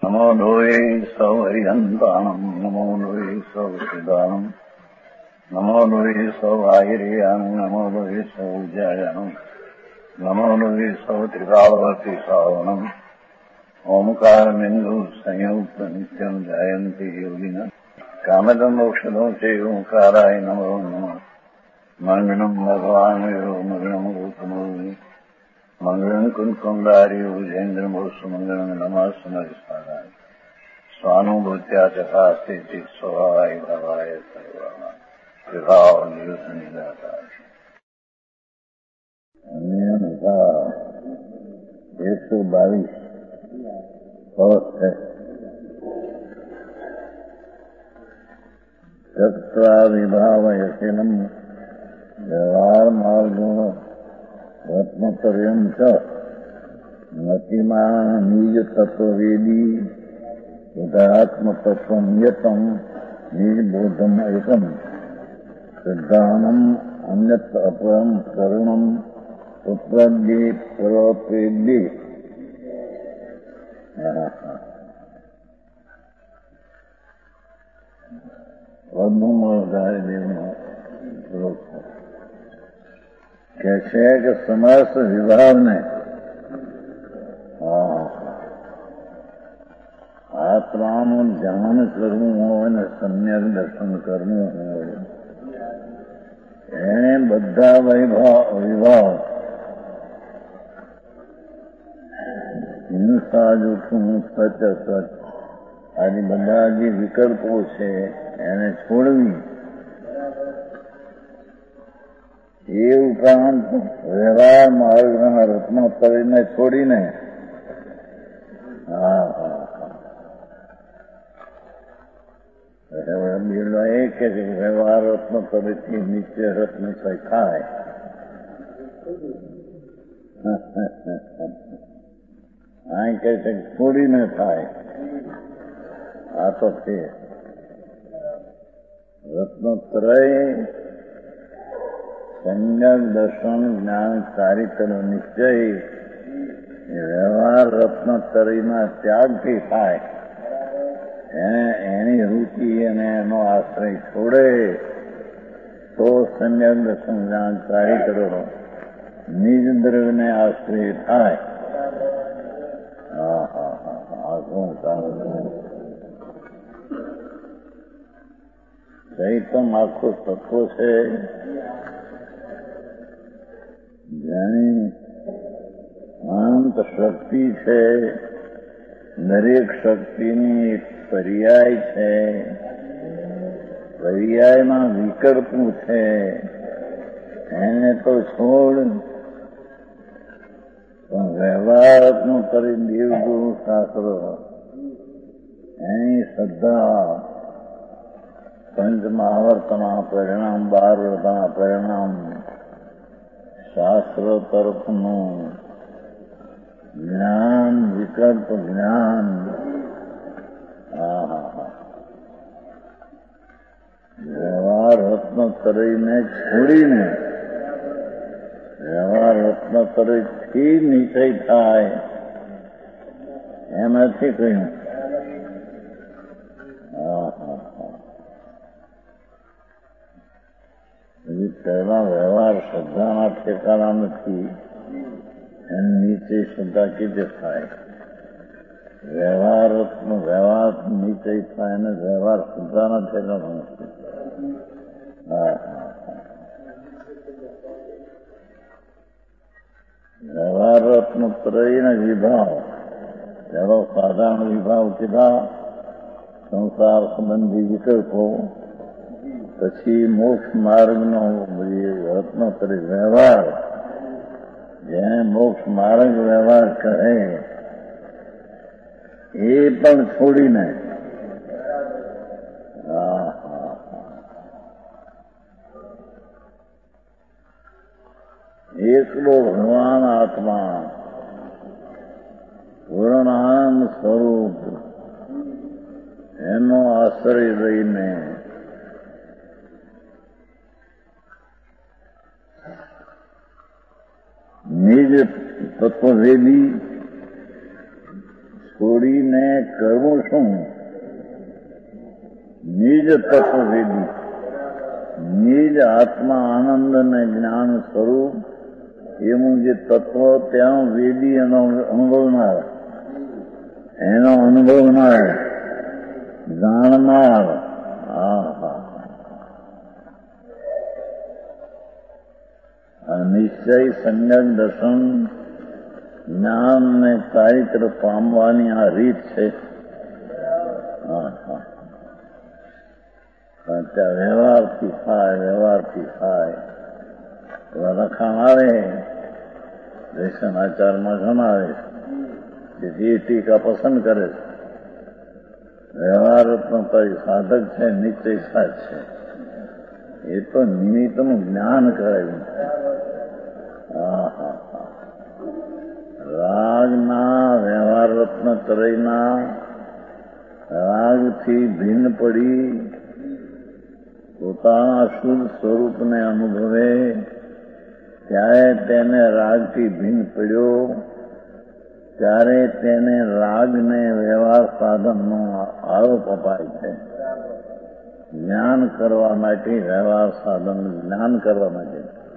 નમો લોહે સૌ હરિહંતાણમ નમો લોહે સૌ સિદ્ધાણમ નમો લોહે સૌ આયર્યાણ નમો લોહે સૌ જયાણમ નમો લોહે સૌ ત્રિકાવતી સાવણમ ઓમકારમિંદુ સંયુક્ત નિત્યમ જયંતી યોગિના કામદમ મોક્ષદો છે ઓંકારાય નમો નમઃ મંગળમ ભગવાન મંગળમ ગૌતમો મંગળમ કુંકુંડાર્ય ભુજેન્દ્રમોષ મંગળમ નમાસ્મરિસ્મરાય સ્વાનુભૂત્યા ચકાસ્તે સ્વભાવાય ભવાય સર્વમાં વિભાવ નિયુત નિરાકાર 122 તત્વા વિભાવયશિનમ વ્યવહાર માર્ગો રત્નતર્યમ ચ મતિમાં નિજ તત્વવેદી બુધાત્મતત્વમ યતમ નિર્બોધમ એકમ સિદ્ધાનમ અન્યત અપરમ કરુણમ પુત્રદ્યે પ્રવપેદ્યે દેવનો શ્લોક કે છે કે સમસ્ત વિભાવને આત્માનું ધ્યાન કરવું હોય ને સમ્યક દર્શન કરવું હોય એને બધા વિભાવ હિંસા જોખમ સચ અસચ આજે બધા જે વિકલ્પો છે એને છોડવી એ ઉપરાંત વ્યવહાર માર્ગના રત્નોત્તરીને છોડીને બીજો એ કે વ્યવહાર રત્નોત્તરીથી નીચે રત્ન થાય અહીં કહે છે છોડીને થાય આ તો છે રત્નોત્તરય સમ્યક દર્શન જ્ઞાન ચારિત્ર નિશ્ચય વ્યવહાર રત્નોત્તરીના ત્યાગથી થાય એની રુચિ અને એનો આશ્રય છોડે તો સમ્યક દર્શન જ્ઞાન ચારિત્ર નિજ દ્રવ્યને આશ્રય થાય. ચૈતમ આખું તત્વ છે જેની અનંત શક્તિ છે. દરેક શક્તિની એક પર્યાય છે. પર્યાયમાં વિકલ્પો છે. એને તો છોડ પણ વ્યવહારનું કરી દેવગુરુ શાસ્ત્ર એની શ્રદ્ધા પંચ મહાવર્તના પરિણામ 12 વ્રતના પરિણામ શાસ્ત્ર તરફનું જ્ઞાન વિકલ્પ જ્ઞાન વ્યવહાર રત્નોત્તરીને છોડીને વ્યવહાર રત્નોત્તરીથી નિશ્ચય થાય એમ નથી કહ્યું. પહેલા વ્યવહાર શ્રદ્ધાના ઠેકાણા નથી એની નીચે શ્રદ્ધા કેવી થાય? વ્યવહાર નીચે થાય અને વ્યવહાર શ્રદ્ધાના ઠેકાણા નથી. વ્યવહાર રત્નોત્તરીના વિભાવ પહેલો સાધારણ વિભાવ કીધા સંસાર સંબંધી વિકલ્પો, પછી મોક્ષ માર્ગનો રત્નોત્તરી વ્યવહાર જેને મોક્ષ માર્ગ વ્યવહાર કહે એ પણ છોડીને એકલો ભગવાન આત્મા પૂર્ણાનંદ સ્વરૂપ એનો આશ્રય લઈને નિજ તત્વવેદી છોડીને કરવું શું? નિજ તત્વવેદી, નિજ આત્મા આનંદ અને જ્ઞાન સ્વરૂપ એવું જે તત્વ ત્યાં વેદી એનો અનુભવનાર જાણનાર. નિશ્ચય સંજ્ઞક દર્શન જ્ઞાન ને ચારિત્ર પામવાની આ રીત છે. વ્યવહારથી થાય લખાણ આવે દર્શન આચારમાં જણાવે છે જે ટીકા પસંદ કરે છે. વ્યવહાર સાધક છે, નિશ્ચય સાધ છે. એ તો નિમિત્તનું જ્ઞાન કરાયું. રાગના વ્યવહાર રત્ન તરયના રાગથી ભિન્ન પડી પોતાના શુદ્ધ સ્વરૂપને અનુભવે ત્યારે તેને રાગથી ભિન્ન પડ્યો, ત્યારે તેને રાગને વ્યવહાર સાધનનો આરોપ અપાય છે. જ્ઞાન કરવા માટે વ્યવહાર સાધન જ્ઞાન કરવા માટે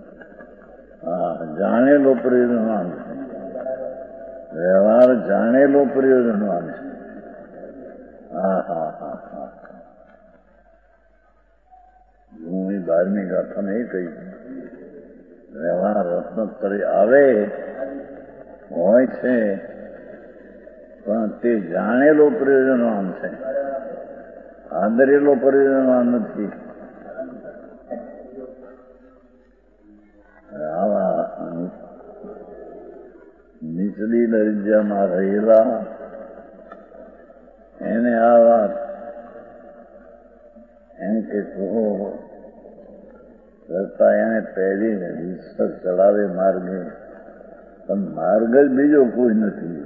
જાણેલો પ્રયોજનવાન છે. વ્યવહાર જાણેલો પ્રયોજનવાન છે. હું 12મી ગાથામાં એ કહી વ્યવહાર રત્નોત્તરી આવે હોય છે પણ તે જાણેલો પ્રયોજનવાન છે, આદરેલો પ્રયોજનવાન નથી. આવા નીચલી દરજ્જામાં રહેલા એને આ વાત એમ કે કરતા એને પહેરી રીતસર ચડાવે માર્ગે, પણ માર્ગ જ બીજો કોઈ નથી.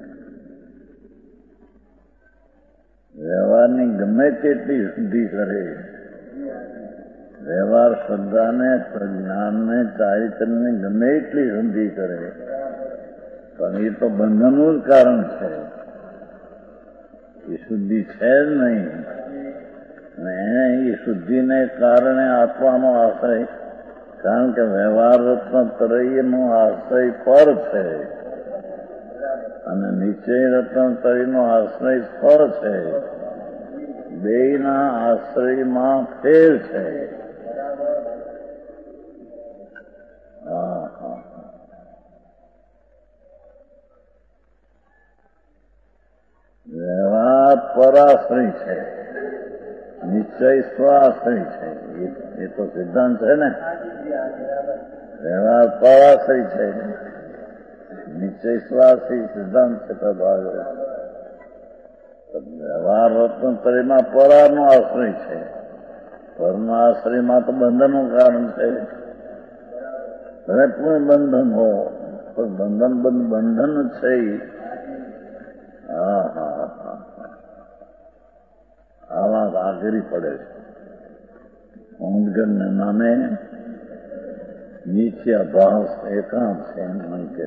વ્યવહારની ગમે તેટલી શુદ્ધિ કરે, વ્યવહાર શ્રદ્ધાને પ્રજ્ઞાનને ચારિત્રને ગમે એટલી શુદ્ધિ કરે, પણ એ તો બંધનનું જ કારણ છે. એ શુદ્ધિ છે જ નહીં. એને એ શુદ્ધિને કારણે આપવાનો આશ્રય, કારણ કે વ્યવહાર રત્ન તરયનો આશ્રય પર છે અને નિશ્ચય રત્ન તરયનો આશ્રય પર છે. બેયના આશ્રયમાં ફેર છે. વ્યવહાર પરાશ્રય છે, નિશ્ચય સ્વાશ્રય છે. એ તો સિદ્ધાંત છે ને. વ્યવહાર પરાશ્રય છે, નિશ્ચય સ્વાશ્રય સિદ્ધાંત છે. વ્યવહાર રત્ન તરીમાં પરાનો આશ્રય છે. પરનો આશ્રયમાં તો બંધનનું કારણ છે. ભલે કોઈ બંધન હો પણ બંધન છે. આ વાત આકરી પડે છે. ઊંઘને નામે નીચા ભાવ એકાંત છે એમ મન કે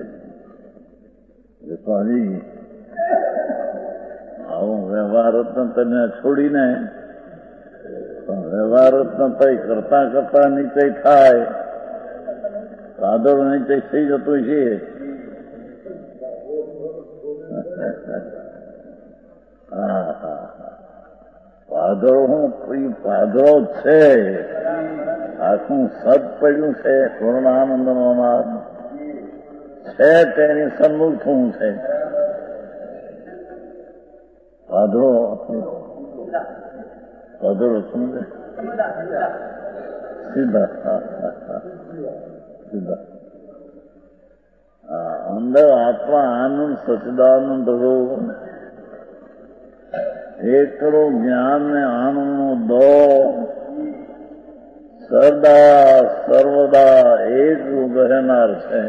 આવું વ્યવહાર રત્ન તને છોડીને વ્યવહાર રત્ન તય કરતા કરતા નીચે થાય, કાદળ નીચે થઈ જતું છે. પાધરો છે, આખું સદ પડ્યું છે. પૂર્ણાનંદનો નામ છે, તેની સન્મુખ શું છે? પાધરો શું છે? સીધા અંદર આત્મા આનંદ સચિદાનંદ રહો. એકડો જ્ઞાન ને આનંદનો દો સદા સર્વદા એક રહેનાર છે.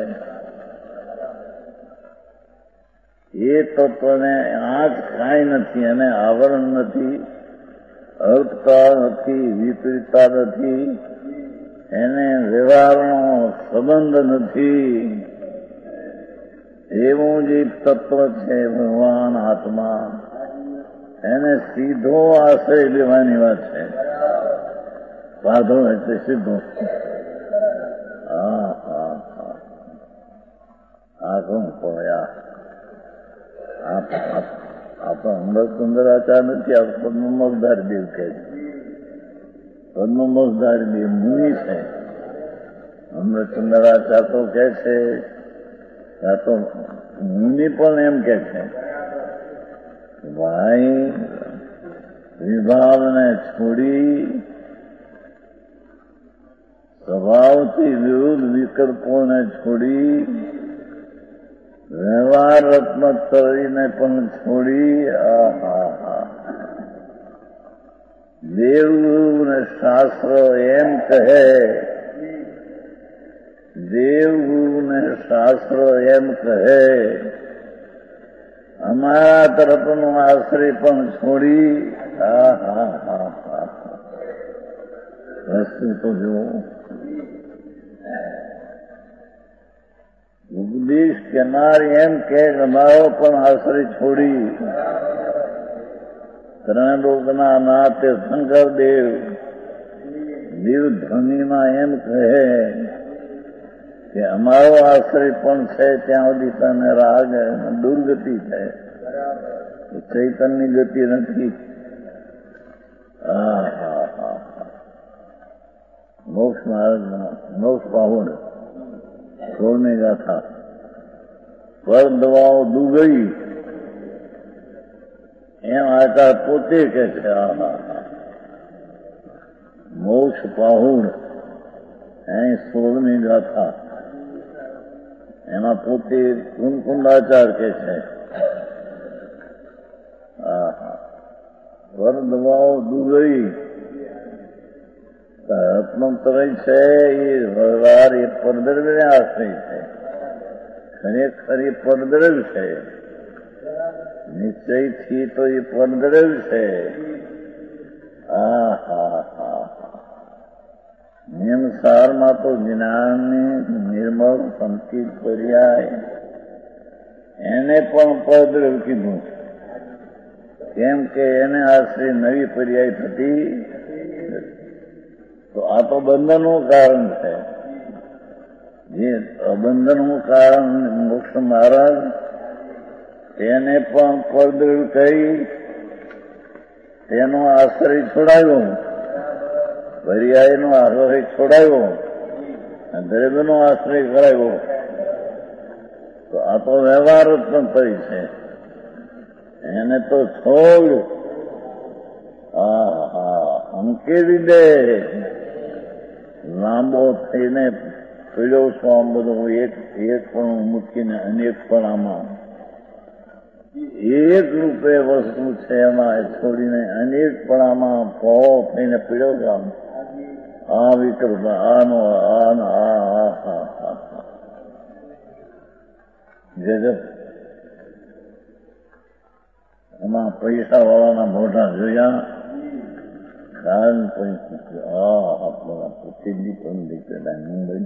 એ તત્વને આજ કાંઈ નથી, એને આવરણ નથી, અલ્પતા નથી, વિપરીતતા નથી, એને વ્યવહારનો સંબંધ નથી. એવું જે તત્વ છે ભગવાન આત્મા, એને સીધો આશ્રય લેવાની વાત છે. સાધો એટલે સીધો. આ કોણ ખોયા? આ તો અમૃતચંદ્રાચાર્ય નથી, આ પદ્મમોક્ષધારી દેવ કહે છે. પદ્મમોક્ષધારી દેવ મુનિ છે. અમૃતચંદ્રાચાર્ય તો કહે છે, આ તો મુનિ પણ એમ કે છે, ભાઈ વિભાવને છોડી સ્વભાવથી વિરુદ્ધ વિકલ્પોને છોડી વ્યવહાર રત્નતરીને પણ છોડી દેવગુરુ ને શાસ્ત્ર એમ કહે, દેવગુરુ ને શાસ્ત્ર એમ કહે, અમારા તરફનો આશ્રય પણ છોડી વસ્તુ તો જો ઉપદેશ કેનાર એમ કે અમારો પણ આશ્રય છોડી ત્રણલોકના નાથ શંકરદેવ દેવ ધ્વનિમાં એમ કહે કે અમારો આશ્રય પણ છે ત્યાં સુધી તને રાગ દુર્ગતિ છે, ચૈતન્ય ગતિ નથી. મોક્ષ માર્ગના મોક્ષ પાહુણ 16મી ગાથા. પર દવાઓ દુગઈ એમ આકાર પોતે કે છે. મોક્ષ પાહુણ અહીં 16મી ગાથા, એમાં પોતે કુંકુંડાચાર કે છે. પર દવાઓ દુગઈ રત્નોત્તરય છે એ વ્યવહાર એ પરદ્રવ્યને આશ્રય છે. ખરેખર એ પરદ્રવ્ય છે. નિશ્ચયથી તો એ પરદ્રવ્ય છે. નિયમસારમાં તો જ્ઞાનની નિર્મળ સંકિત પર્યાય એને પણ પરદ્રવ્ય કીધું છે. કેમ કે એને આશ્રય નવી પર્યાય થતી. તો આ તો બંધનનું કારણ છે. જે અબંધનનું કારણ મોક્ષ મહારાજ તેને પણ પરદ્રવ્ય કહી તેનો આશ્રય છોડાયો, પર્યાયનો આશ્રય છોડાયો, દ્રવ્યનો આશ્રય કરાયો. તો આ તો વ્યવહાર રત્નતરી છે. એને તો છોડ અંકેલી દે. લાંબો થઈને પીડ્યો છો આમ બધું એક પણ મૂકીને અનેક પણ આમાં એક રૂપે વસ્તુ છે એમાં છોડીને અનેક પણ આમાં પહોળો થઈને પીડ્યો છો આમ. આ વિકલ્પ આનો જગત એમાં પૈસા વાળાના મોઢા જોયા. કાલ પૈસા પ્રસિદ્ધિ પણ દીકરા મુંબઈ.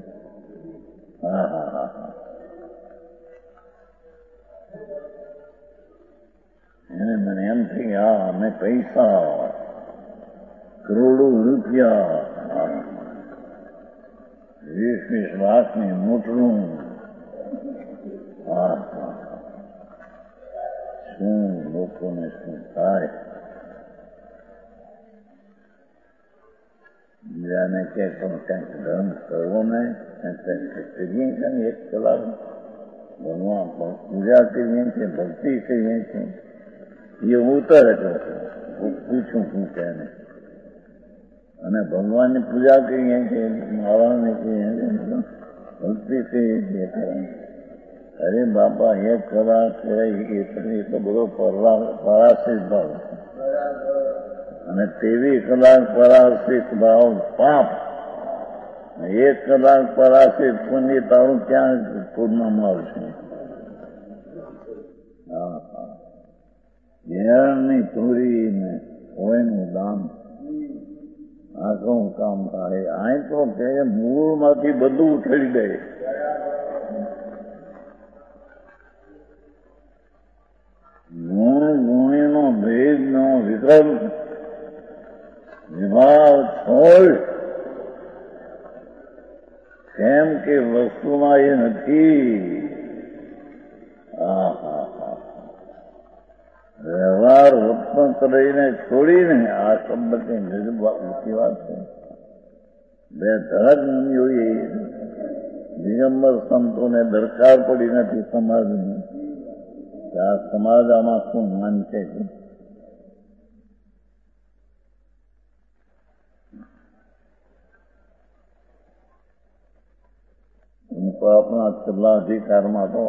એને મને એમ થઈ ગયા અમે પૈસા કરોડો રૂપિયા 20 લાખની મોટરું શું લોકોને શું થાય. બીજાને કે કંઈક ધર્મ કરવો નહીં, કરીએ છીએ ને 1 કલાક ભગવાન પૂજા કરીએ છીએ, ભક્તિ કરીએ છીએ. એ ઉતરે પૂછું શું કે અને ભગવાનની પૂજા કરીએ છીએ, નારાયણને કહીએ છીએ, ભક્તિ કરીએ છીએ. અરે બાપા 1 કલાક એ તો બધો પરાશ્રિત ભાવ અને 23 કલાક પરાશ્રિત ભાવ પાપ. 1 કલાક પરાશ્રિત પુણ્ય તારું ક્યાં પૂર્ણમાં આવશે? ઘેરની ચોરી ને કોઈનું દાન આ શું કામ થાય? અહીં તો કે મૂળમાંથી બધું ઉઠાડી દે. ત્રયને છોડીને આ શબ્દ કઈ ઊંચી વાત છે. બે ધડક મુનિઓએ દિગંબર સંતોને દરકાર પડી નથી સમાજની. આ સમાજ આમાં શું માન છે? હું તો આપણા છેલ્લા અધિકારમાં તો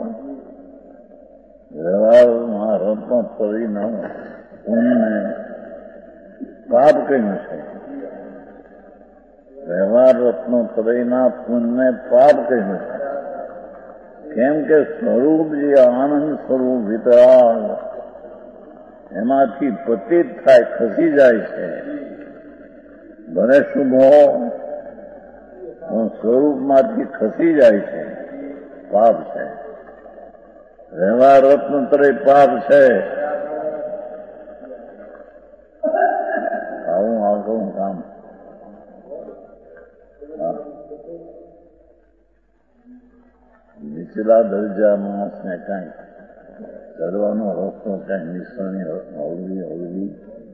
વ્યવહારમાં રત્ન તરીને પુણ્યને પાપ કહ્યું છે. વ્યવહાર રત્ન તરીના પુણ્યને પાપ કહ્યું છે. કેમ કે સ્વરૂપ જે આનંદ સ્વરૂપ વિતરાગ એમાંથી પતિત થાય, ખસી જાય છે. ભલે શુભો સ્વરૂપમાંથી ખસી જાય છે, પાપ છે. વ્યવહાર રત્ન તરે પાપ છે. આવું આગળ કામ નીચલા દરજા માણસને કઈ ચડવાનો રસ્તો કઈ નિશાની હળવી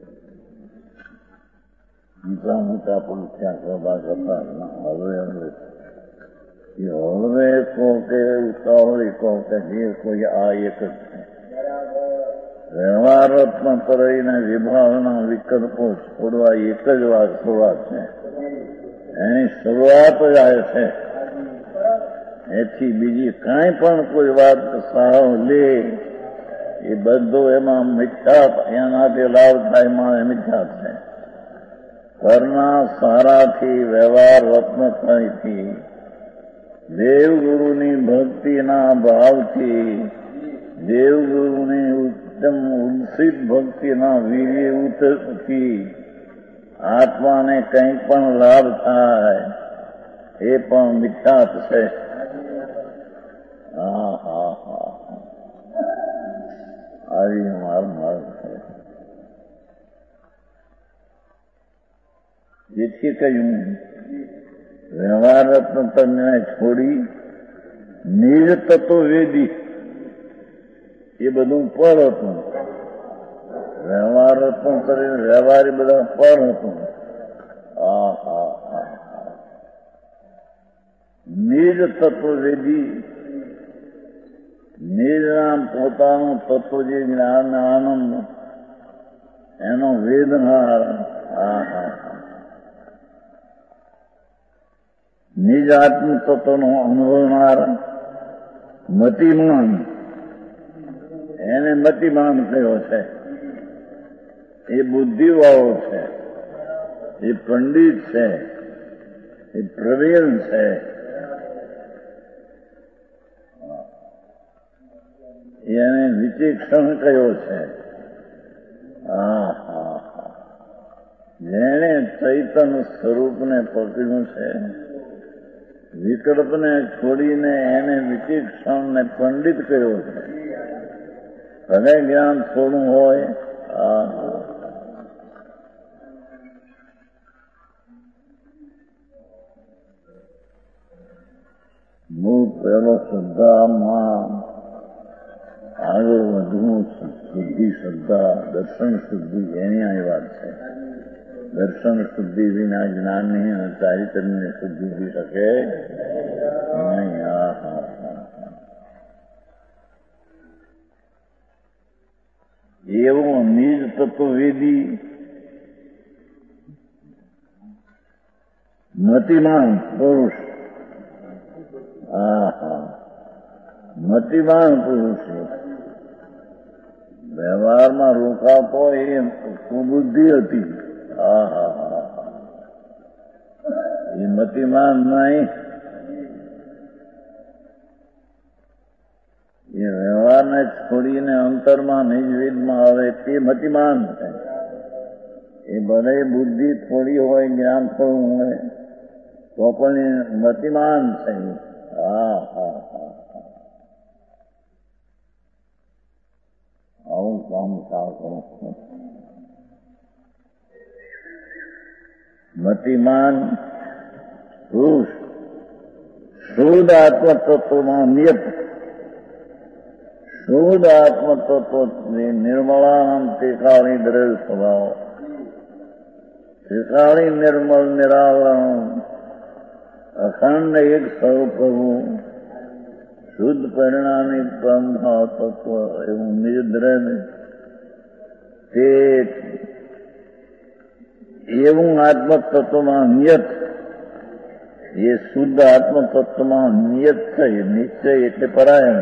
મોટા મોટા પુરુષા સભા કરતા હળવે એ હળવે કહો કે ઉતાવળી કહો કે જે કોઈ આ એક જ છે. વ્યવહાર રત્ન તરઈને વિભાવના વિકલ્પો છોડવા એક જ વાત શરૂઆત છે. એની શરૂઆત જ આવે છે. એથી બીજી કાંઈ પણ કોઈ વાત સાવ લે એ બધું એમાં મિથ્યા, એનાથી લાભ થાય એમાં મિથ્યા છે. કરના સારાથી વ્યવહાર રત્નથી દેવગુરુની ભક્તિના ભાવથી દેવગુરુની ઉત્તમ ઉત્સિત ભક્તિના વીર્યથી આત્માને કંઈ પણ લાભ થાય એ પણ મિથ્યાત છે. આવી માર છે. જેથી કહ્યું વ્યવહાર રત્ન તને છોડી નિજ તત્વ વેદી એ બધું પર હતું. વ્યવહાર રત્ન કરીને વ્યવહાર એ બધા પર હતું. નિજ તત્વ વેદી નિજના પોતાનું તત્વ જે જ્ઞાન આનંદ એનો વેદનાર નિજ આત્મ તત્વનો અનુભવનાર મતિમાન, એને મતિમાન થયો છે. એ બુદ્ધિવાળો છે, એ પંડિત છે, એ પ્રવીણ છે. એને વિચિક્ષણ કયો છે. જેણે ચૈતન સ્વરૂપને પકડ્યું છે, વિકલ્પને છોડીને એને વિચિક્ષણને પંડિત કર્યો છે. ભલે જ્ઞાન થોડું હોય, હું પેલો શ્રદ્ધામાં આગળ વધવું, શુદ્ધિ શ્રદ્ધા, દર્શન શુદ્ધિ એની આ વાત છે. દર્શન શુદ્ધિ વિના જ્ઞાનની અને ચારિત્ર્યની શુદ્ધિ થઈ શકે નહીં. એવો નિજ તત્વવેદી મતિમાન પુરુષ, મતિમાન પુરુષ વ્યવહારમાં રોકાતો એ કુબુદ્ધિ હતી. એ મતિમાન નહીં. એ વ્યવહારને છોડીને અંતરમાં નિજવેદમાં આવે તે મતિમાન છે. એ ભલે બુદ્ધિ થોડી હોય, જ્ઞાન થોડું હોય તો પણ એ મતિમાન છે. આવું કામ સારું કરું. મતિમાન પુરુષ શુદ્ધ આત્મતત્વમાં નિયત, શુદ્ધ આત્મતત્વ નિર્મળાનંદ ત્રિકાળી દ્રવ્ય સ્વભાવ, ત્રિકાળી નિર્મળ નિરાલણ અખંડ એક સ્વરૂપ શુદ્ધ પરિણામી બ્રહ્મ તત્વ એવું નિજ દ્રવ્ય તે એવું આત્મતત્વમાં નિયત, એ શુદ્ધ આત્મતત્વમાં નિયત છે. નિશ્ચય એટલે પરાયણ.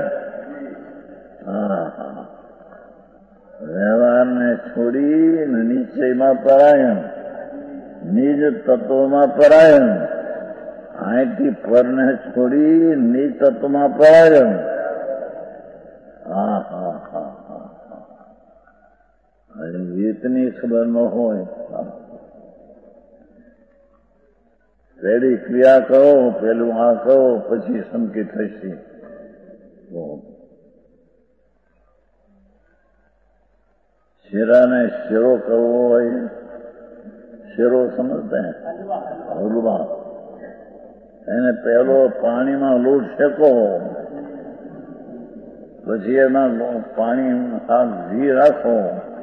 વ્યવહારને છોડી નિશ્ચયમાં પરાયણ, નિજ તત્વમાં પરાયણ. અહીંથી પરને છોડી નિજ તત્વમાં પરાયણ. રીતની ખબર ન હોય, પેલી ક્રિયા કરો, પેલું આ કરો, પછી સંકેત થશે. શેરાને શેરો કરવો હોય, શેરો સમજતા હલવા, એને પહેલો પાણીમાં લોટ શેકો, પછી એમાં પાણી ઘી રાખો,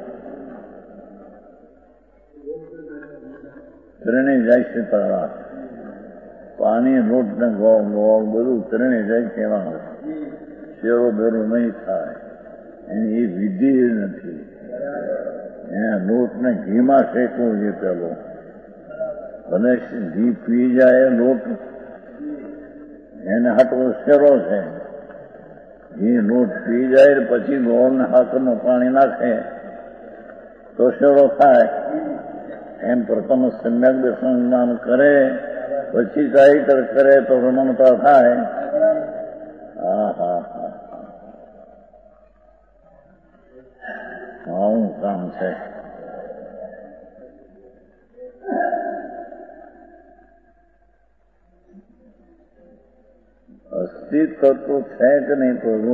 ત્રણેય જાય છે તારા. પાણી લોટ ને ગોળ બધું ત્રણેય જાય છે. એમાં શેરો બેરો નહીં થાય. એની એ વિધિ નથી. એને લોટને ઘીમાં શેકવું છે પેલો. ભલે ઘી પી જાય લોટ, એને હાટવો શેરો છે. ઘી લોટ પી જાય પછી ગોળ ને હાકરનું પાણી નાખે તો શેરો થાય. એમ પ્રથમ સમ્યક દર્શન જ્ઞાન કરે, પછી ચારિત્ર કરે તો રમણતા થાય. આવું કામ છે. અસ્તિત્વ તો છે કે નહીં પ્રભુ?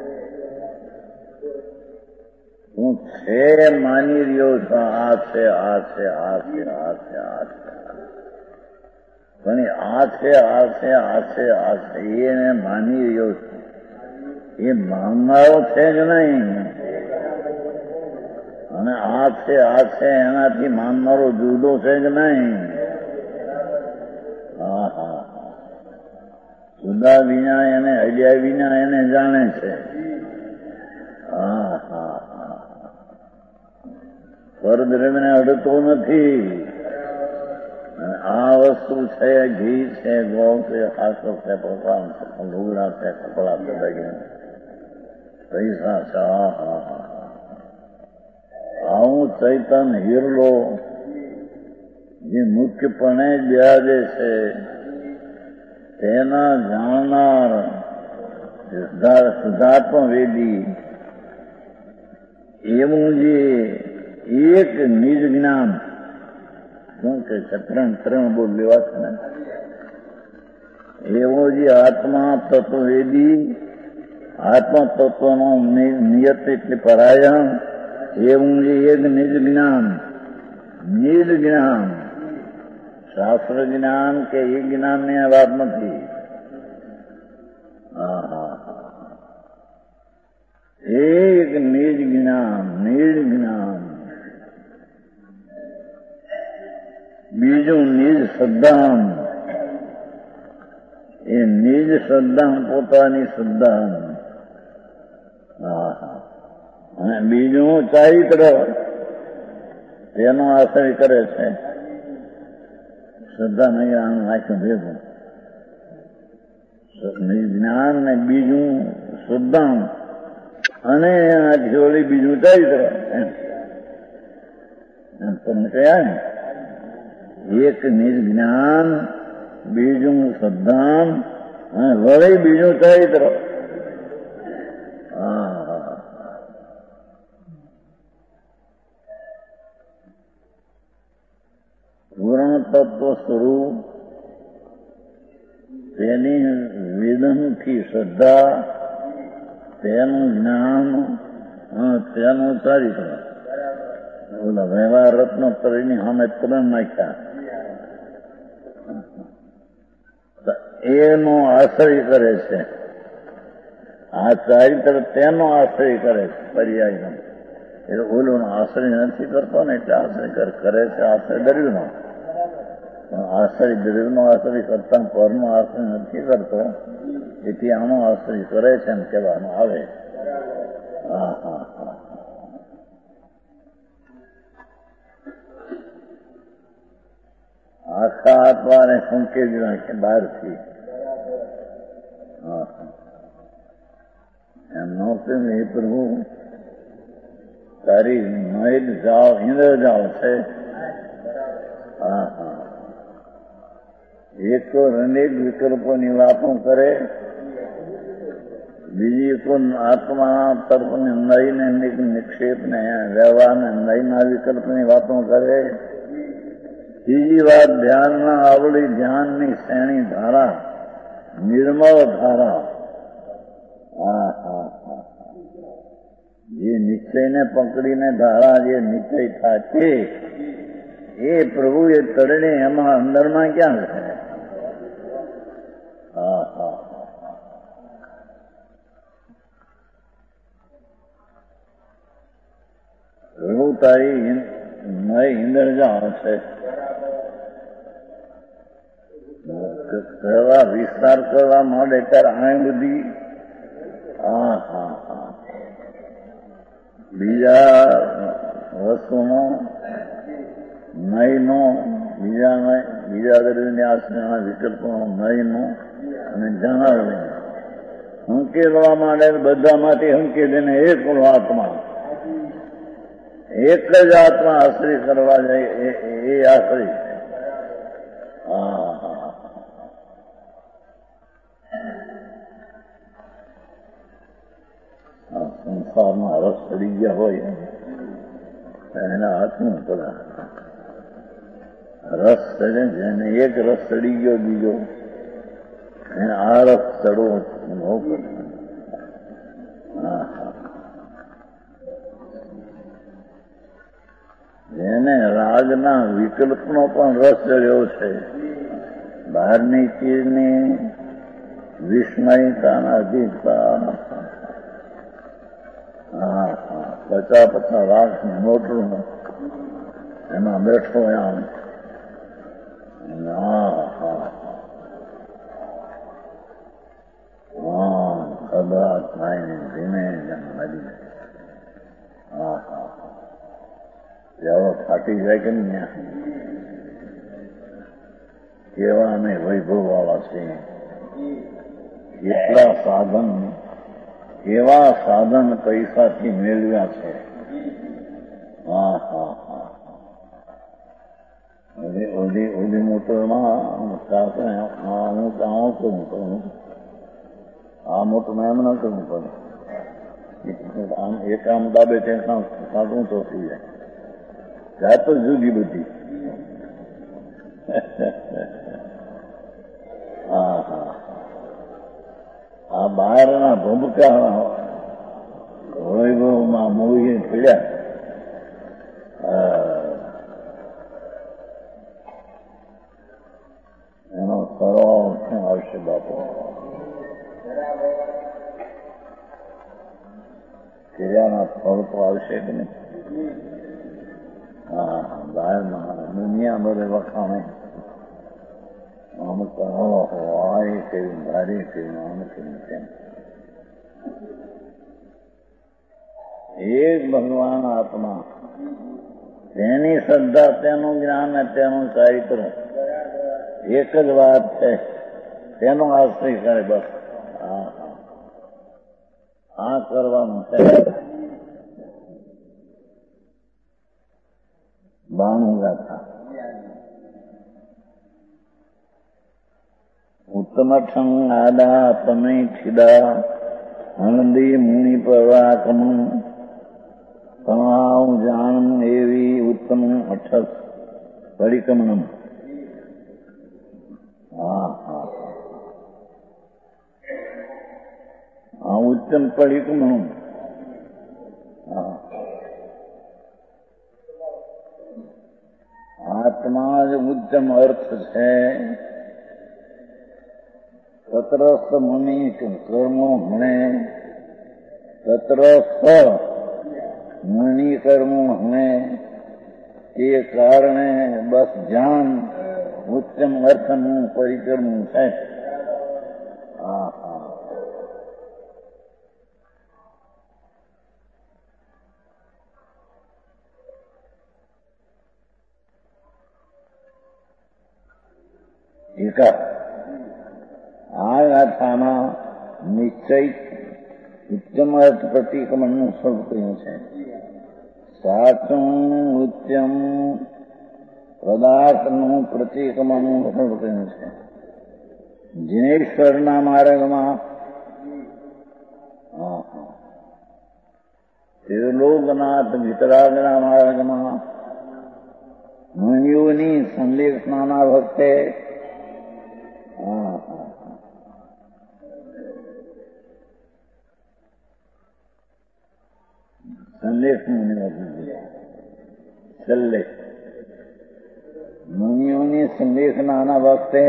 હું છે માની રહ્યો છું. આ છે, આ છે, આ છે, આ છે, આ છે, પણ આ છે, આ છે, આ છે, આ છે એને માની રહ્યો છું. એ માનનારો છે જ નહીં. અને આ છે એનાથી માનનારો જુદો છે જ નહીં. જુદા વિના એને અડ્યા વિના એને જાણે છે. પરદ્રવ્યને અડતો નથી. આ વસ્તુ છે, ઘી છે, ગોળ છે, આસો છે, પકવાન છે, લુગડા છે, કપડા છે, પૈસા છે. આવું ચૈતન હિરલો જે મુખ્યપણે બિરાજે છે તેના જાણનાર શુદ્ધાત્મ વેદી એવું જે એક નિજ જ્ઞાન, શું કે છે, ત્રણ બોલ લેવા છે ને, એવો જે આત્મા તત્વવેદી, આત્મા તત્વનો નિયત એટલે પરાયણ, એવું જે એક નિજ જ્ઞાન, શાસ્ત્ર જ્ઞાન કે એ જ્ઞાનની વાત નથી. એક નિજ જ્ઞાન, બીજું નિજ શ્રદ્ધાન. એ નિજ શ્રદ્ધાન પોતાની શ્રદ્ધાન, અને બીજું ચારિત્ર તેનો આશ્રય કરે છે. શ્રદ્ધા નહીં આમ નાખ્યું ભેગું. જ્ઞાન ને બીજું શ્રદ્ધાન અને આ જોડી બીજું ચારિત્ર. તમને કહ્યા ને, એક નિજ જ્ઞાન, બીજું શ્રદ્ધાન અને વળી બીજું ચારિત્ર. પૂર્ણ તત્વ સ્વરૂપ તેની વેદનથી શ્રદ્ધા, તેનું જ્ઞાન, તેનું ચારિત્ર. ઓલા વ્યવહાર રત્નોત્તરીની સામે ત્રણ નાખ્યા. એનો આશ્રય કરે છે. આ ચારિત્ર તેનો આશ્રય કરે છે પર્યાયનો. એટલે ઓલોનો આશ્રય નથી કરતો ને એટલે આશ્રય કરે છે આશ્રય દ્રવ્યનો. પણ આશ્રય દ્રવ્યનો આશ્રય કરતા પરનો આશ્રય નથી કરતો, એથી આનો આશ્રય કરે છે એમ કહેવાનું આવે. હા હા હા. આખા આત્માને સંકેત કે બહારથી એમ નો કે હે પ્રભુ તારી મહેલ જાઓ ઇન્દ્ર જાઓ છે. હા હા. એક તો અનેક વિકલ્પોની વાતો કરે, બીજી તો આત્મા તરફને નયને નિક્ષેપને વ્યવહારને નયના વિકલ્પની વાતો કરે. ત્રીજી વાત ધ્યાનના આવડી ધ્યાનની શ્રેણી ધારા, નિર્મળ ધારા. હા હા હા. જે નિશ્ચયને પકડીને ધારા જે નિશ્ચય થાય છે એ પ્રભુ એ તરણે એમાં અંદરમાં ક્યાં છે? હા હા. પ્રભુ તારી નય ઇન્દ્રજાળ છે. કરવા વિસ્તાર કરવા માંડે ત્યારે આ બધી હા હા હા બીજા વસ્તુનો નયનો બીજા દ્રવ્યના વિકલ્પોનો નયનો અને જણાવે સંકેતવા માંડે બધામાંથી સંકેતીને એક આત્મા એક જ આત્મા આશ્રય કરવા જાય એ આશ્રય. હા હા. સંસારમાં રસ ચડી ગયા હોય એના હાથનું પડા રસ ચડે જેને એક રસ ચડી ગયો બીજો એને આ રસ ચડવો બહુ કઠિન. હા હા. જેને રાગના વિકલ્પનો પણ રસ ચડ્યો છે, બહારની ચીજની વિસ્મયતાના અધિકતા. હા હા. 50 લાખની મોટરમાં એમાં બેઠો આમ. હા હા હા. ખબર થાય ધીમે મરી. હા હા. જાઓ ફાટી જાય કે ને કેવા અમે વૈભવ વાળા છીએ. એટલા સાધન એવા સાધન પૈસાથી મેળવ્યા છે. હા હા હા. ઓલી મોટરમાં સાથે હું કરું આ મોટરમાં એમ ન કરવું પડે. આમ એક આમ દાબે છે કાઢવું તો થઈ જાય. જાત જ જુદી બધી. હા હા. આ બહારના ભૂમકા વૈભવમાં મોહી પીડ્યા. એનો સરળ શું આવશે બાપુ? ક્રિયાના ફળ તો આવશે કે નહીં? હા. બહારમાં દુનિયા બધે વખાણે અમુક આ કહ્યું ભારે કહ્યું આમ કહ્યું તેમ. એક ભગવાન આત્મા તેની શ્રદ્ધા તેનું જ્ઞાન તેનું ચારિત્ર એક જ વાત છે. તેનો આશ્રય કરે બસ. હા હા. આ કરવાનું છે. 92 ગાથા. ઉત્તમઠં આદા તમે ખિદા હણદી મુનિ પરાક્રમં તમાવ જાન એવી ઉત્તમ અઠસ પરિક્રમણમ. હા હા. આ ઉત્તમ પરિક્રમણમ. હા. આત્મા જ ઉત્તમ અર્થ છે. તત્રસ્થ મુનિ કર્મો ભણે तत्र स मुनि कर्म हमें તે કારણે બસ જ્ઞાન ઉત્તમ અર્થનું પરિકરવું છે. એકા આ ગાથામાં નિશ્ચય ઉત્તમ અર્થ પ્રતિક્રમણનું સ્વરૂપ કહ્યું છે. સાચું ઉત્તમ પદાર્થનું પ્રતિક્રમણનું સ્વરૂપ કહ્યું છે. જીનેશ્વરના માર્ગમાં ત્રિલોકનાથ વિતરાગના માર્ગમાં મુનિઓની સંદેશનાના ભક્તે સંદેશ છેલ્લે મુનિઓની સંદેશનાના વખતે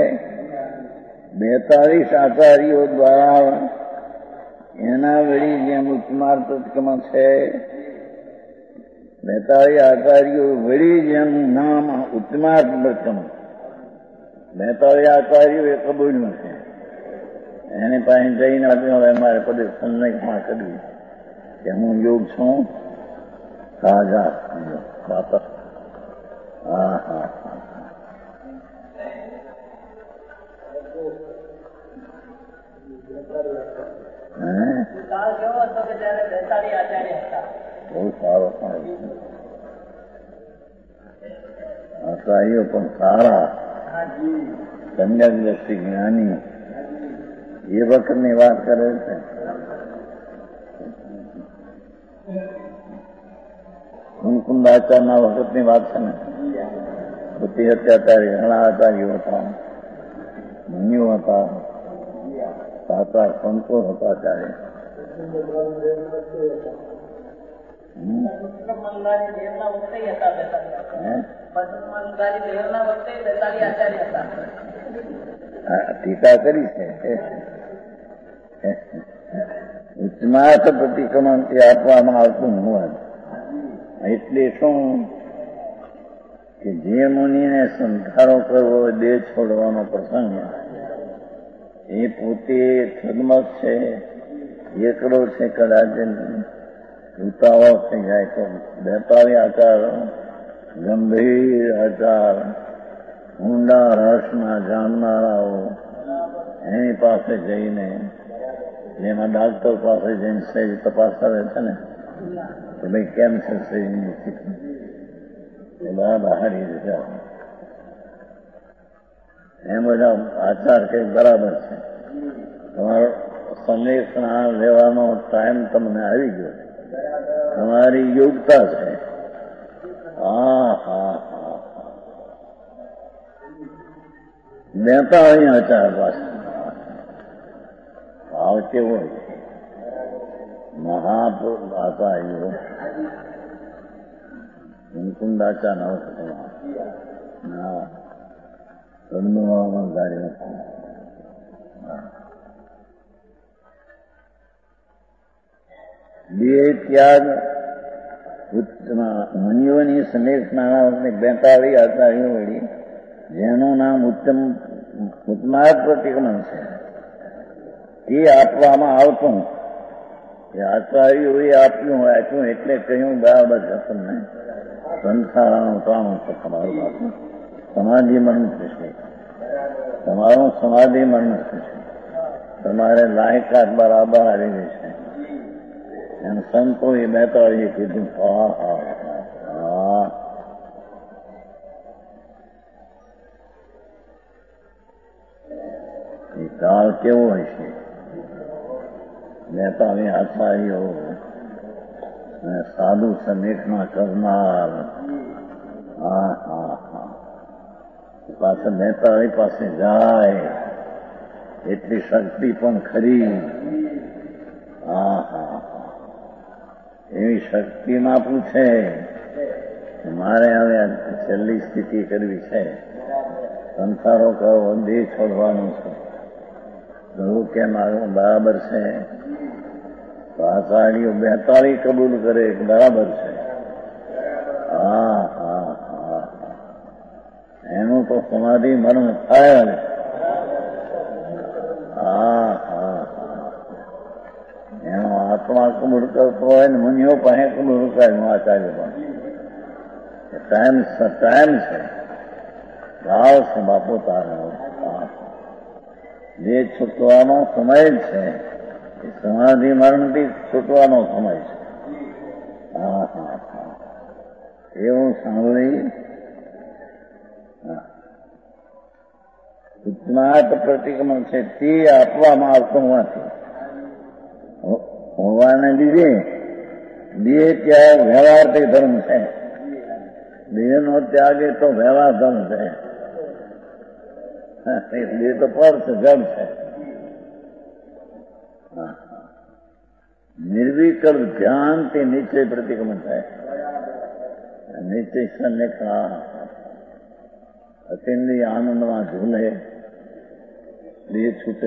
42 આચાર્યો દ્વારા એના વળી જેમ ઉત્તમાર પ્રતિક્રમણ છે, 42 આચાર્યો વળી જેનું નામ ઉત્તમાર પ્રતિક્રમણ, 42 આચાર્યો એ કબૂલ્યું છે. એની પાસે જઈને હવે મારે પદે સંદેશમાં કરવી કે હું યોગ છું સાજા બાપા. બહુ સારો આચાર્યો પણ સારા સમ્યક દ્રષ્ટિ જ્ઞાની એ વખતની વાત કરે છે. મુકુંદાચાર્યના વખતની વાત છે ને. બુદ્ધિ હત્યા ત્યારે ઘણા આચાર્યો હતા, મુનિઓ હતા, સાચા સંતો હતા. ત્યારે ટીકા કરી છે. ઉચ્ચમાર્થ પ્રતિક્રમણથી આપવામાં આવતું હોવા એટલે શું કે જે મુનિને સંસારો કરવો, દેહ છોડવાનો પ્રસંગ, એ પોતે સદમત છે, એકડો છે. કદાચ ઉતાવળ થઈ જાય તો 42 આચાર, ગંભીર આચાર, ઊંડા રસના જાણનારાઓ એની પાસે જઈને, જેમાં ડાક્ટર પાસે જઈને સહેજ તપાસ કરે છે ને કે ભાઈ કેમ છે શરીરની સ્થિતિ, એ બધા હારી રીતે એમ બધા આચાર કઈ બરાબર છે. તમારો સંદેશના લેવાનો ટાઈમ તમને આવી ગયો, તમારી યોગ્યતા છે. દેતા અહીંયા આચાર પાસે ભાવ કેવો છે. મહાપુરુષ આચાર્યો મુકુંદાચા નવસમાં સંતોમાં કાર્ય બે ત્યાગ મુનિઓની સંદેશના 42 આચાર્યો વળી જેનું નામ ઉત્તમાર્થ પ્રતિક્રમણ છે, તે આપવામાં આવતું. એ આચાર્યોએ આપ્યું એટલે કહ્યું બરાબર છે. તમને સંસારનું કામ છે તમારું બાપુ, સમાધિ મરણ થશે, તમારું સમાધિ મરણ થશે, તમારે લાયકાત બરાબર આવી જશે. એમ સંતોએ 42 કીધું. એ કાળ કેવો હશે. 42 આચાર્યો અને સાધુ સંદેશમાં કરનાર. પાછળ 42 પાસે જાય એટલી શક્તિ પણ ખરી. એવી શક્તિમાં પૂછે મારે હવે છેલ્લી સ્થિતિ કરવી છે, સંસારો કરવો, દેહ છોડવાનું છે. કહું કે મારું બરાબર છે. તો આ તાળીઓ 42 કબૂલ કરે બરાબર છે. હા હા હા, એનું તો સમાધિ મરણ થાય. હા હા, એનો આત્મા કબૂલ કરતો હોય ને મુનિઓ પાસે કબૂલ કરે આચાર્ય પણ ટાઈમ છે. ભાવ છે બાપુ તારા, જે છૂટવાનો સમય જ છે એ સમાધિ મરણથી છૂટવાનો સમય છે. હા હા હા, એવું સાંભળી ઉત્માત પ્રતિક્રમણ છે તે આપવામાં આવતું નથી. હોવાને લીધે દેહ ત્યાગ વ્યવહારથી ધર્મ છે. દેહનો ત્યાગ એ તો વ્યવહાર ધર્મ છે. દેહ તો પર છે, જડ છે. નિર્વિકલ્પ ધ્યાનથી નિશ્ચય પ્રતિક્રમણ થાય. નિશ્ચય સન્નિકળા અતિન્દ્રિય આનંદમાં ઝૂલે, દેહ છૂટે.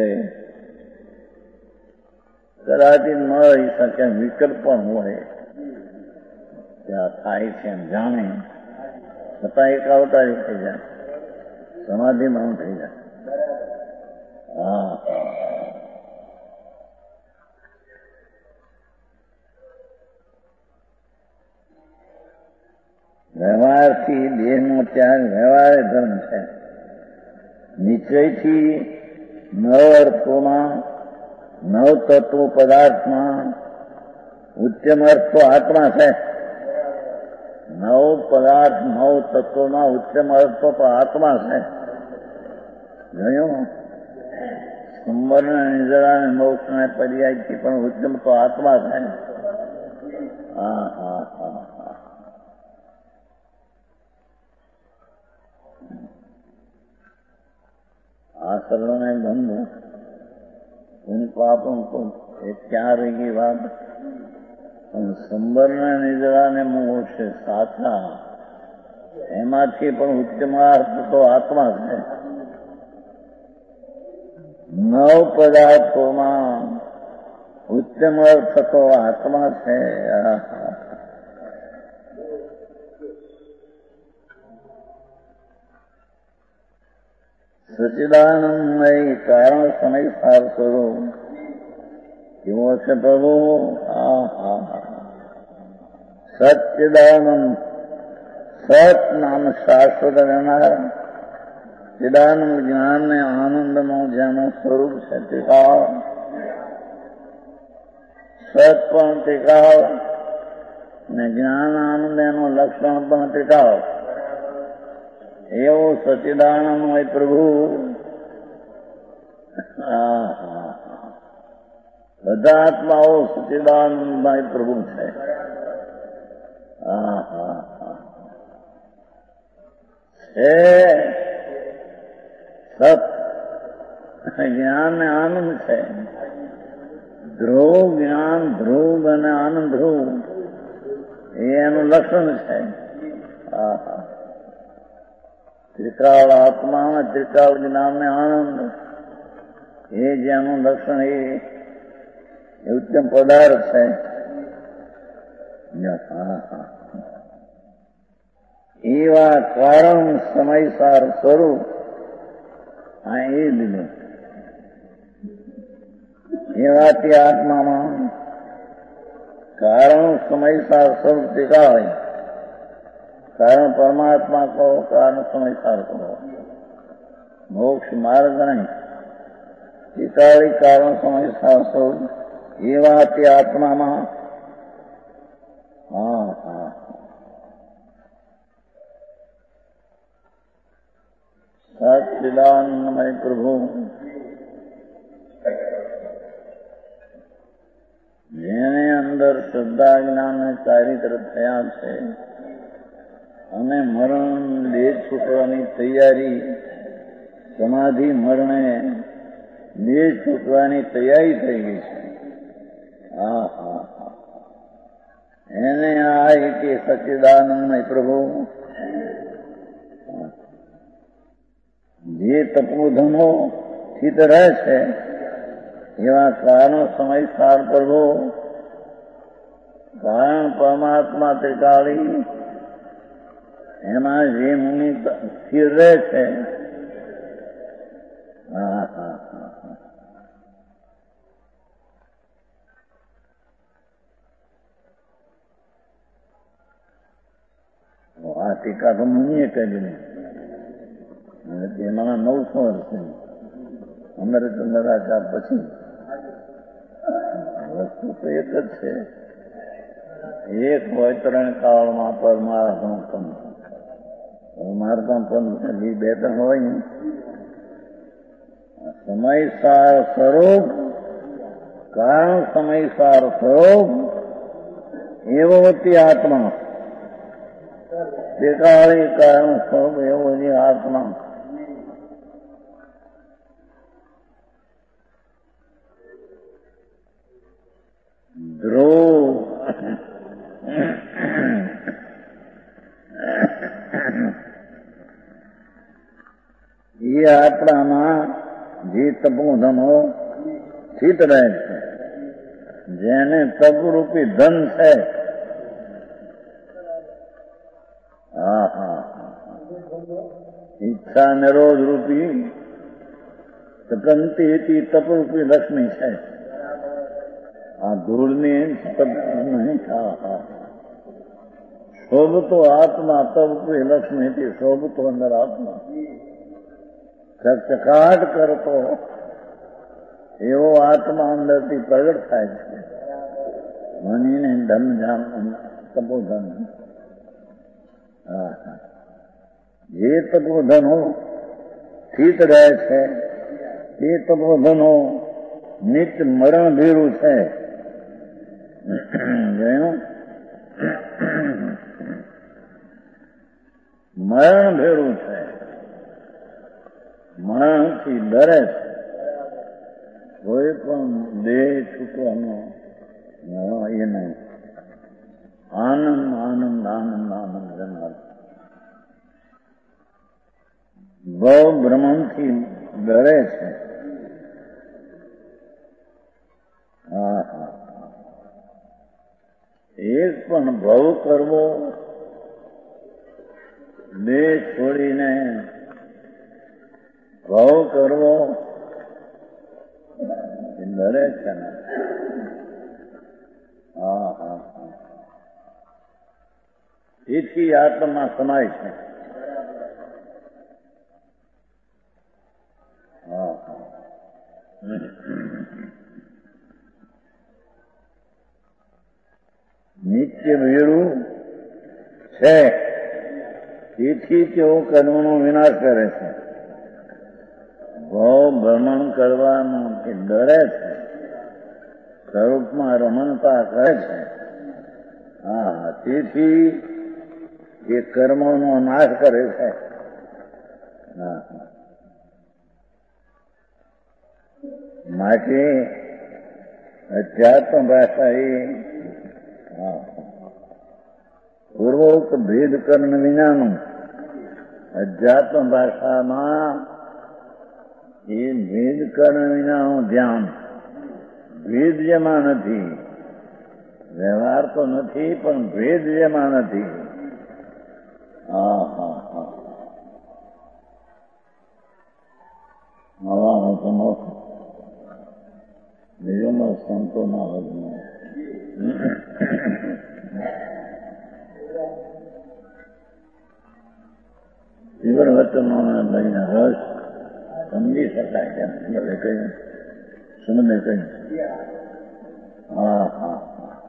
કદાચિત ન રહી શકે, વિકલ્પ પણ હોય ત્યાં થાય છે એમ જાણે છતાં એકાવતારી થઈ જાય, સમાધિમાં થઈ જાય. હા, વ્યવહારથી દેહનો ત્યાગ વ્યવહાર ધર્મ છે. નિશ્ચયથી નવ અર્થોમાં, નવ તત્વો પદાર્થમાં ઉત્તમ અર્થ તો આત્મા છે. નવ પદાર્થ નવ તત્વોમાં ઉત્તમ અર્થ તો આત્મા છે. જોયું, સંવર્ણ નિજરા મોક્ષ ને પર્યાયથી પણ ઉત્તમ તો આત્મા છે. હા હા હા, આ સર્વને બંધ ઉન પાપમ તો એ ક્યાં રહી ગઈ વાત. સંવર્ણ નિજરા ને મોક્ષ સાચા, એમાંથી પણ ઉત્તમાર્થ તો આત્મા છે. નવ પદાર્થોમાં ઉત્તમ અર્થ તો આત્મા છે. સચિદાનંદમય કારણ સમય સાર સ્વરૂપ કેવો છે પ્રભુ. સચ્ચિદાનંદ, સત નામ શાશ્વત રહેનાર, ચિદાનંદ જ્ઞાન ને આનંદનું જેનું સ્વરૂપ છે ટીકાવ, સત પણ ટીકાવ ને જ્ઞાન આનંદ એનું લક્ષણ પણ ટીકાવ. એવું સચિદાનંદમય પ્રભુ. બધા આત્માઓ સચિદાનંદમય પ્રભુ છે. સત જ્ઞાન ને આનંદ છે. ધ્રુવ જ્ઞાન ધ્રુવ અને આનંદ ધ્રુવ એ એનું લક્ષણ છે. ત્રિકાળ આત્મા અને ત્રિકાળ જ્ઞાન ને આનંદ એ જેનું લક્ષણ એ ઉત્તમ પદાર્થ છે. એવા કારણ સમયસાર સ્વરૂપ આ એ લીધું. એવાથી આત્મામાં કારણ સમયસાર સ્વરૂપ ટીકાવાય. કારણ પરમાત્મા કહો, કારણ સમયસાર કહો, મોક્ષ માર્ગ નહીં. ટીકાળી કારણ સમયસાર સ્વરૂપ એવાથી આત્મામાં સચ્ચિદાનંદમય પ્રભુ જેને અંદર શ્રદ્ધા જ્ઞાન અને ચારિત્ર થયા છે અને મરણ દેહ છૂટવાની તૈયારી, સમાધિ મરણે દેહ છૂટવાની તૈયારી થઈ ગઈ છે. એને આ કે સચ્ચિદાનંદમય પ્રભુ જે તપોધનો સ્થિત રહે છે એવા કારણો સમયસાર પ્રભુ કારણ પરમાત્મા ત્રિકાળી એમાં જે મુનિ સ્થિર રહે છે. હા હા હા હા. આ ટીકા તો મુનિએ કરી એમાં 900 વર્ષ અમૃત નરાકાર પછી વસ્તુ તો એક જ છે. એક હોય 3 કાળમાં પરમાર્થનું પંથ. પરમાર્થનું પંથ બે ત્રણ હોય ને સમયસાર સ્વરૂપ કારણ સમયસાર સ્વરૂપ એવો તે આત્મા ત્રિકાળી કારણ સ્વરૂપ એવો જે આત્મા ધ્રુવ એ આત્મામાં જે તપોધનો સ્થિત રહે છે, જેને તપરૂપી ધન છે. હા હા ઈચ્છા નિરોધ રૂપી તપંતી તપરૂપી લક્ષ્મી છે. આ ધૂળની તપ નહીં. હા હા શોભતો આત્મા તપરૂપી લક્ષ્મી શોભતો અંદર આત્મા ચકચકાટ કરતો એવો આત્મા અંદરથી પ્રગટ થાય છે. મનીને ધન જામ તપોધન. જે તપોધનો સ્થિત રહે છે એ તપોધનો નિત્ય મરણ ભેરું છે. મરણ ભેરું છે. મરણથી ડરે છે. કોઈ પણ દેહ છૂટવાનો એ નહીં. આનંદ આનંદ આનંદ આનંદ જન્મ. ભવ ભ્રમણથી ડરે છે. હા હા એક પણ ભવ કરવો દેહ છોડીને ભવ કરવો એ ડરે છે ને. હા હા એથી આત્મા સમાય છે. હા હા નિત્ય ભેળું છે. તેથી તેઓ કર્મનો વિનાશ કરે છે. ભવ ભ્રમણ કરવાનું તે ડરે છે. સ્વરૂપમાં રમણતા કરે છે. હા તેથી એ કર્મોનો નાશ કરે છે. હા માટે અધ્યાત્મ ભાષા એ પૂર્વોક્ત ભેદ કર્મ વિનાનું અધ્યાત્મ ભાષામાં એ ભેદ કર્મ વિનાનું ધ્યાન. ભેદ જેમાં નથી. વ્યવહાર તો નથી પણ ભેદ જેમાં નથી. હા હા હા નવાનો તો નહોતો. બીજોમાં સંતો ના લગ્ન જીવન વચનો લઈને રસ સમજી શકાય છે. બધે કહ્યું સમજે કહ્યું. હા હા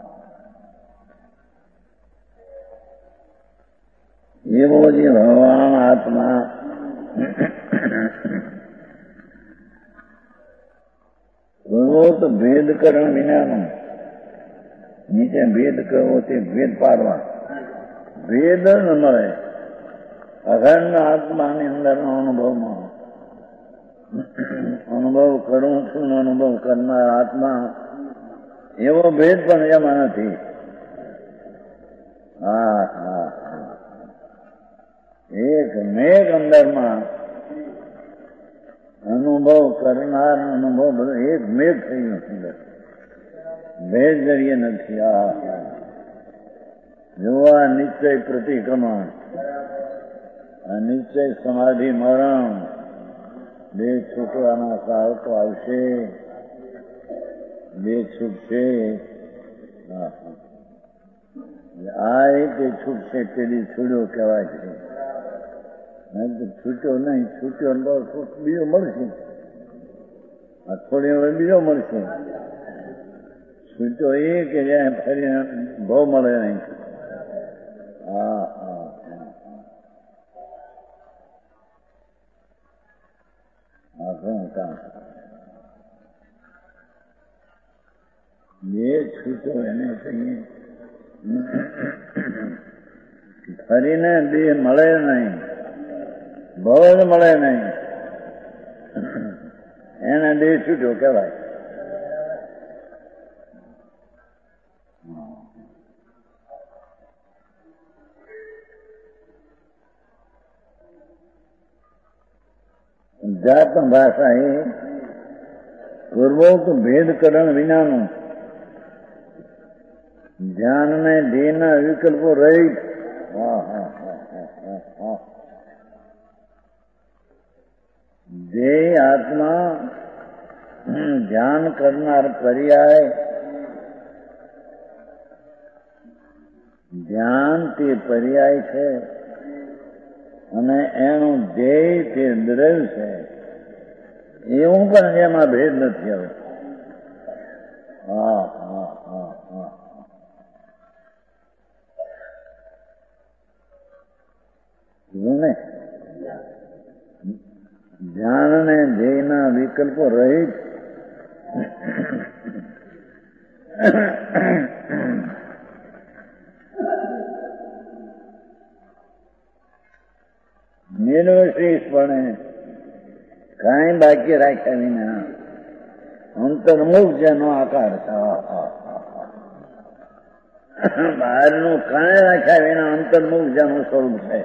એવો જે ભગવાન આત્મા તો ભેદ કરણ વિનાનું. નીચે ભેદ કરવો તે ભેદ પાડવા. ભેદ ન મળે અખંડ આત્માની અંદરનો અનુભવમાં. અનુભવ કરું છું અનુભવ કરનાર આત્મા એવો ભેદ પણ એમાં નથી. હા હા એક મેઘ અંદરમાં અનુભવ કરનાર અનુભવ બધો એક મેઘ થઈ ગયો અંદર. ભેદ જરીએ નથી. જોવા નિશ્ચય પ્રતિક્રમણ, આ નિશ્ચય સમાધિ મરણ બે છૂટવાના કાળ તો આવશે, બે છૂટશે. આ રીતે છૂટશે પેલી છૂડ્યો કહેવાય છે. છૂટ્યો નહીં, છૂટ્યો બીજો મળશે, આ થોડી હવે બીજો મળશે. છૂટ્યો એ કે જ્યાં ફરી ભાવ મળે નહીં. હા હા હા શું કામ બે છૂટ્યો એને કહીએ. ફરીને બે મળે નહીં, ભાવ જ મળે નહીં, એને બે છૂટ્યો કહેવાય. જાત ભાષા એ પૂર્વોક્ત ભેદકરણ વિનાનું ધ્યાન ને ધ્યેયના વિકલ્પો રહિત ધ્યેય આત્મા ધ્યાન કરનાર પર્યાય, ધ્યાન તે પર્યાય છે અને એનું ધ્યેય તે દ્રવ્ય છે. એવું પણ એમાં ભેદ નથી હવે. હા હા હા હા ને ધ્યાન અને ધ્યેયના વિકલ્પો રહિત નિર્વિશેષપણે કાંઈ બાકી રાખ્યા વિના અંતર્મુખ જેનો આકાર છે. બહારનું કાંઈ રાખ્યા વિના અંતર્મુખ જેનું સ્વરૂપ છે.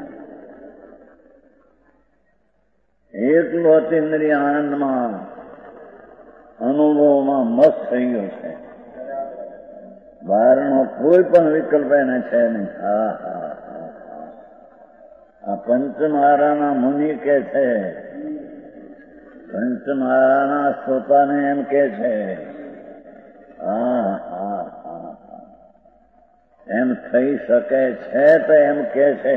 એટલો અતિન્દ્રિય આનંદમાં અનુભવમાં મસ્ત થઈ ગયો છે. બહારનો કોઈ પણ વિકલ્પ એને છે નહીં. હા હા આ પંચમહારાના મુનિ કે છે, પંચમહારાના શ્રોતાને એમ કે છે. હા હા હા એમ થઈ શકે છે તો એમ કે છે.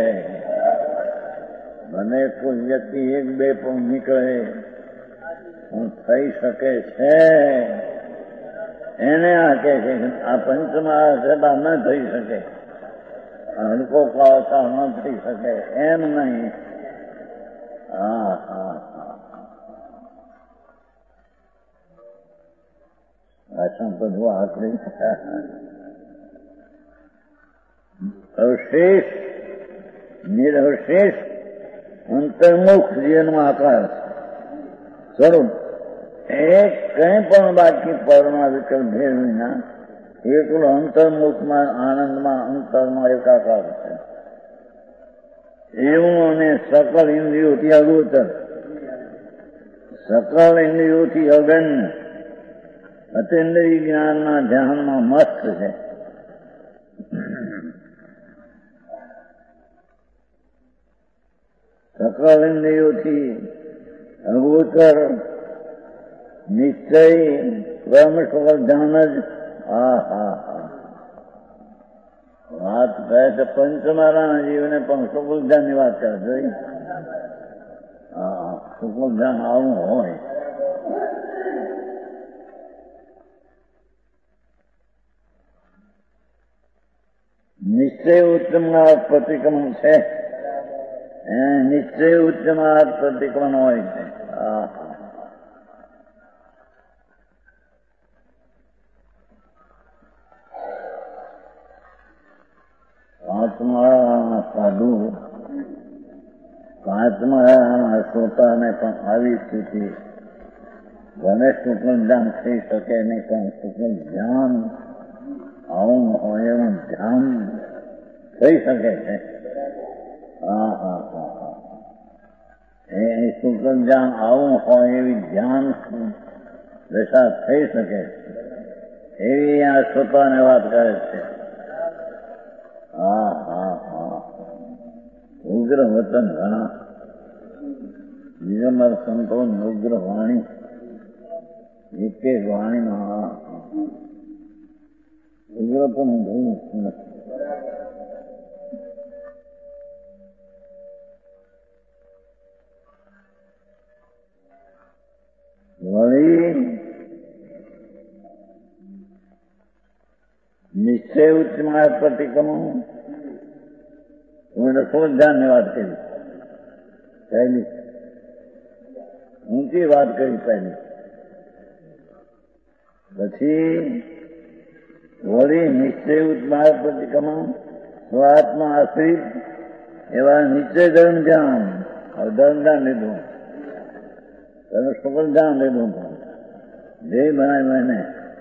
મને કોઈ વ્યક્તિ એક બે પણ નીકળે હું થઈ શકે છે એને આ કે છે. આ પંચમહારા છતાં ન થઈ શકે, હલકો કાળતા ન થઈ શકે એમ નહીં. હા હા હા ભાષણ તો જો આકડી અવશેષ નિરવશેષ અંતર્મુખ જેનો આકાર સ્વરૂપ એક કંઈ પણ બાકી પરના વિકલ્પ ભેદ વિના એકલો અંતર્મુખમાં આનંદમાં અંતરમાં એકાકાર છે. એવું અને સકલ ઇન્દ્રિયોથી અગોચર, સકલ ઇન્દ્રિયોથી અગણ્ય અતિન્દ્રિય જ્ઞાનના ધ્યાનમાં મસ્ત છે. સકલ ઇન્દ્રિયોથી અગોચર નિશ્ચય કર્મ સકલ ધ્યાન જ. હા હા હા વાત કહે છે પંચમારાના જીવને પણ સુકુલ ધ્યાનની વાત કરે જોઈ. હા સુકુલ ધ્યાન આવું હોય. નિશ્ચય ઉત્તમનાથ પ્રતિક્રમણ છે, નિશ્ચય ઉચ્ચનાથ પ્રતિક્રમણ હોય છે. હા પાંચમા સાધુ પાંચમા શ્રોતાને પણ આવી સ્થિતિ ભલે સુકલ ધ્યાન થઈ શકે નહીં, પણ સુકલ ધ્યાન આવું હોય એવું ધ્યાન થઈ શકે છે. હા હા હા હા એ સુકલ ધ્યાન આવું હોય એવી ધ્યાન દશા થઈ શકે એવી આ શ્રોતાને વાત કરે છે. વિગ્રહ વતન ઘણા વિરમર સંતો ઉગ્ર વાણી એક એક વાણીમાં ઉગ્ર પણ બહુ વળી નિશ્ચય ઉચ્ચ માર્ગ પ્રતિક્રમણ હું રસોધ્યાનની વાત કરી પહેલી ઊંચી વાત કરી પહેલી પછી વળી નિશ્ચય ઉચ્ચ માર્ગ પ્રતિક્રમણ સ્વાત્મા આશ્રિત એવા નિશ્ચય ધર્મ ધ્યાન ધર્મ ધ્યાન લીધું સકલ ધ્યાન લીધું ધ્યેય બનાવ્યું એને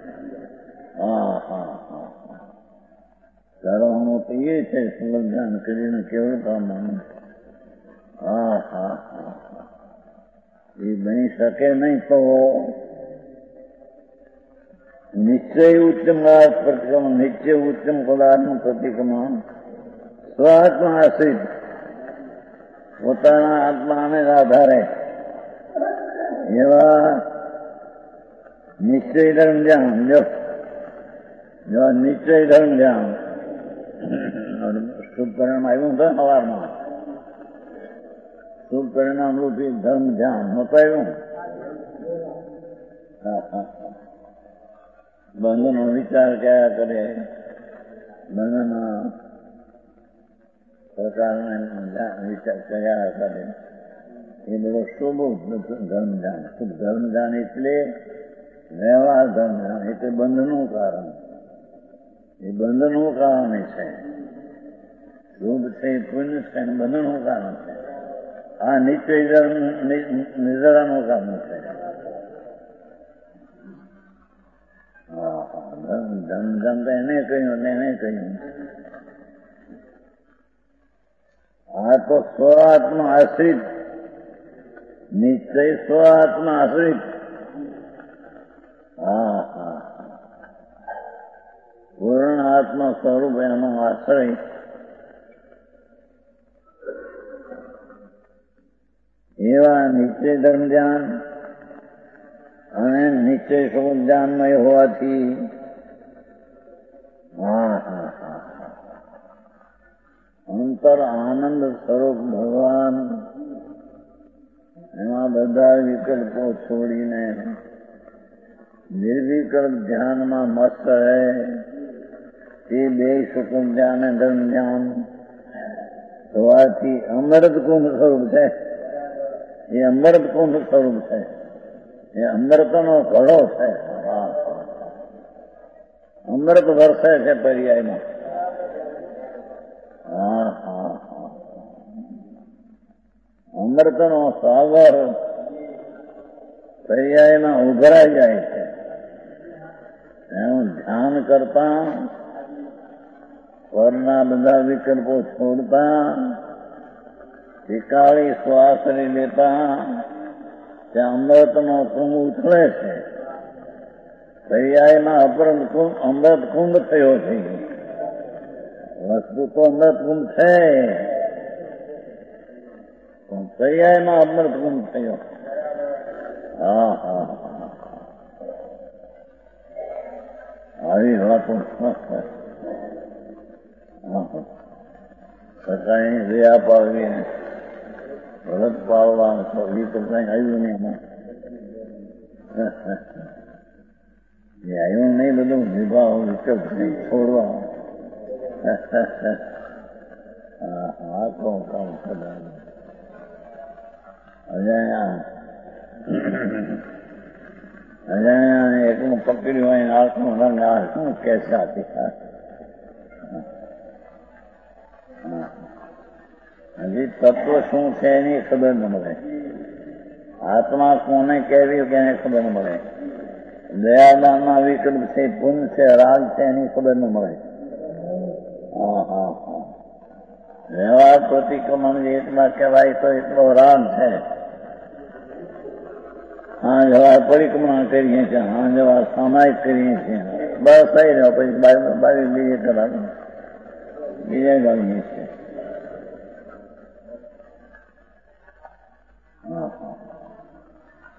કરવાનું તો એ છે સકલ ધ્યાન કરીને કેવું પામવાનું એ બની શકે નહીં તો નિશ્ચય ઉત્તમ પ્રતિક્રમણ નિશ્ચય ઉત્તમ પદાર્થનું પ્રતિક્રમણ સ્વાત્મા આશ્રિત પોતાના આત્માને આધારે એવા નિશ્ચય ધર્મ ધ્યાન જો નિશ્ચય ધર્મ ધ્યાન શુભ પરિણામ આવ્યું છે સવારમાં શુભ પરિણામ રૂપી ધર્મ ધ્યાન નપાયું બંધનો વિચાર કયા કરે બંધન પ્રકારના વિચાર કયા કરે એ બધો શુભ ધર્મ ધ્યાન શુભ ધર્મ ધ્યાન એટલે વ્યવહાર ધર્મ ધ્યાન એટલે બંધનું કારણ એ બંધનું કારણ છે શુભ છે પુણ્ય છે બંધનું કારણ છે આ નિશ્ચય ધર્મ નિર્જરાનું કારણ છે ધર્મ એને કહ્યું આ તો સ્વ આત્મા આશ્રિત નિશ્ચય સ્વ આત્મા આશ્રિત પૂર્ણ આત્મા સ્વરૂપ એનો આશ્રય એવા નિશ્ચય ધર્મ ધ્યાન અને નિશ્ચય સ્વરૂપ ધ્યાનમય હોવાથી અંતર આનંદ સ્વરૂપ ભગવાન એમાં બધા વિકલ્પો છોડીને નિર્વિકલ્પ ધ્યાનમાં મસ્ત રહે તે બે સુકુમ ધ્યાન અને ધર્મ ધ્યાન હોવાથી અમૃત કુંભ સ્વરૂપ છે એ અમૃત કુંભ સ્વરૂપ છે એ અમૃતનો ઘડો છે અમૃત વરસે છે પર્યાયમાં અમૃતનો સાગર પર્યાયમાં ઉભરાઈ જાય છે એનું ધ્યાન કરતા પરના બધા વિકલ્પો છોડતા ટીકાળી શ્વાસ લેતા ત્યાં અમૃતનો કુંભ ઉછળે છે પર્યાયમાં અમૃત કુંભ થયો છે વસ્તુ તો અમૃત કુંભ છે પણ પર્યાયમાં અમૃત કુંભ થયો આવી વાતો સકાળની દયા પાડવી વ્રત પાડવાનું તો એ તો કઈ આવ્યું નહીં એમાં એ આવ્યું નહીં બધું વિભાવ વિકલ્પ નહીં છોડવા આ તો કામ ખબર અજાણ્યા એકલું પકડ્યું હોય આંખનું રંગ આ શું કે છે હજી તત્વ શું છે એની ખબર ન મળે આત્મા કોને કહેવી કે એને ખબર ન મળે દયાદાનમાં વિકલ્પ છે પુણ્ય છે રાગ છે એની ખબર ન મળે વ્યવહાર પ્રતિક્રમણ એટલા કહેવાય તો એટલો રાગ છે હા જવા પરિક્રમણ કરીએ છીએ હા જવા સામાયિક કરીએ છીએ બસ થઈ રહ્યો પછી બાવી બીજે કરાવે બીજે ગાવીએ છીએ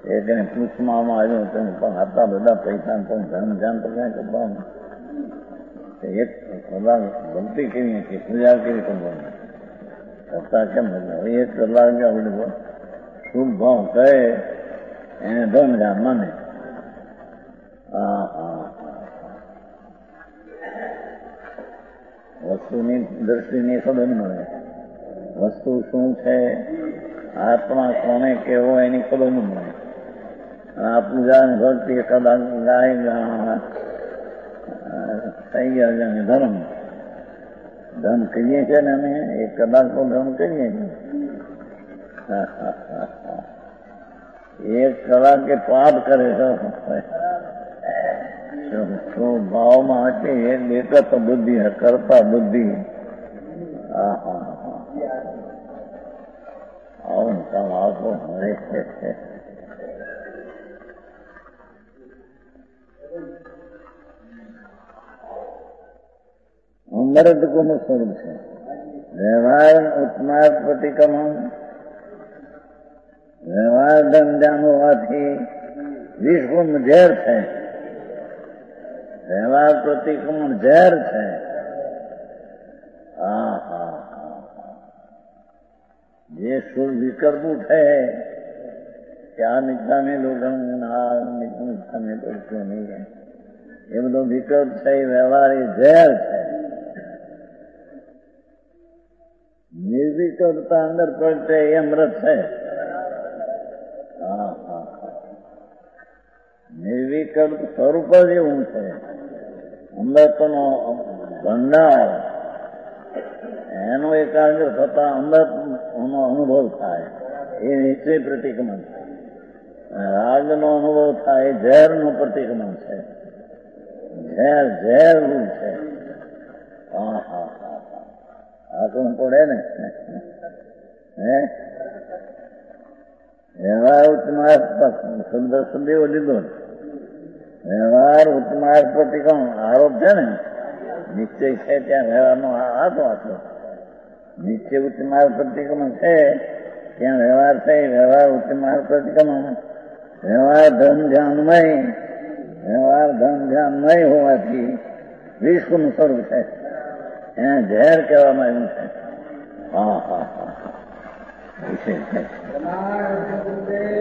એકને પૂછવામાં આવ્યું તેમ પણ આટલા બધા પૈસા પણ ધન ધ્યાન તો ક્યાં કરવાનું? એક કલાક ભક્તિ કેવી હતી, પૂજા કેવી કરવાની કરતા કેમ નથી? એક કલાક આપણે શુભ ભાવ કહે એને ધન ધ્યાન માને. વસ્તુની દ્રષ્ટિની ખબર મળે. વસ્તુ શું છે, આત્મા કોને કેવો એની ખબર ન મળે. આ પૂજા ને ભક્તિ કદાચ ગાય થઈ ગયા જાણે ધર્મ ધન કહીએ છીએ ને અમે એક કલાક તો ધન કહીએ છીએ. એક કલાકે પાપ કરે છે ભાવમાં હતી એ દેખત બુદ્ધિ કરતા બુદ્ધિ. આવું કામ આવતો મળે છે. અમૃત કોનું સ્વરૂપ છે? વ્યવહાર ઉત્માર્ગ પ્રતિક્રમણ. વ્યવહાર ધન ધ્યાન હોવાથી વિશ્વ ઝેર છે. વ્યવહાર પ્રતિક્રમણ ઝેર છે. જે સુર વિકલ્પ ઉઠે ત્યાં મિત્રાને લોગણ મિત્રાને તો નહીં, એ બધો વિકલ્પ છે. વ્યવહાર એ ઝેર છે. નિર્વિકલ્પતા અંદર પડશે એ અમૃત છે. નિર્વિકલ્પ સ્વરૂપ જ એવું છે. અમૃતનો ભંડાર એનો એકાગ્ર થતા અમૃતનો અનુભવ થાય એ નિશ્ચય પ્રતિક્રમણ છે. રાગનો અનુભવ થાય એ ઝેરનું પ્રતિક્રમણ છે. ઝેર ઝેર રૂપ છે. આ તો પડે ને. વ્યવહાર ઉત્માર્ગ શબ્દ સંદેવો લીધો. વ્યવહાર ઉત્માર્ગ પ્રતિક્રમણ આરોપ છે ને. નિશ્ચય છે ત્યાં વ્યવહારનો હાથ વાંચો. નિશ્ચય ઉત્માર્ગ પ્રતિક્રમણ છે ત્યાં વ્યવહાર છે. વ્યવહાર ઉત્માર્ગ પ્રતિક્રમણ. વ્યવહાર ધન ધ્યાનમય. વ્યવહાર ધન ધ્યાનમય હોવાથી વિશ્વનું સ્વરૂપ છે. એને ઝેર કહેવામાં આવ્યું છે. વિશેષ છે.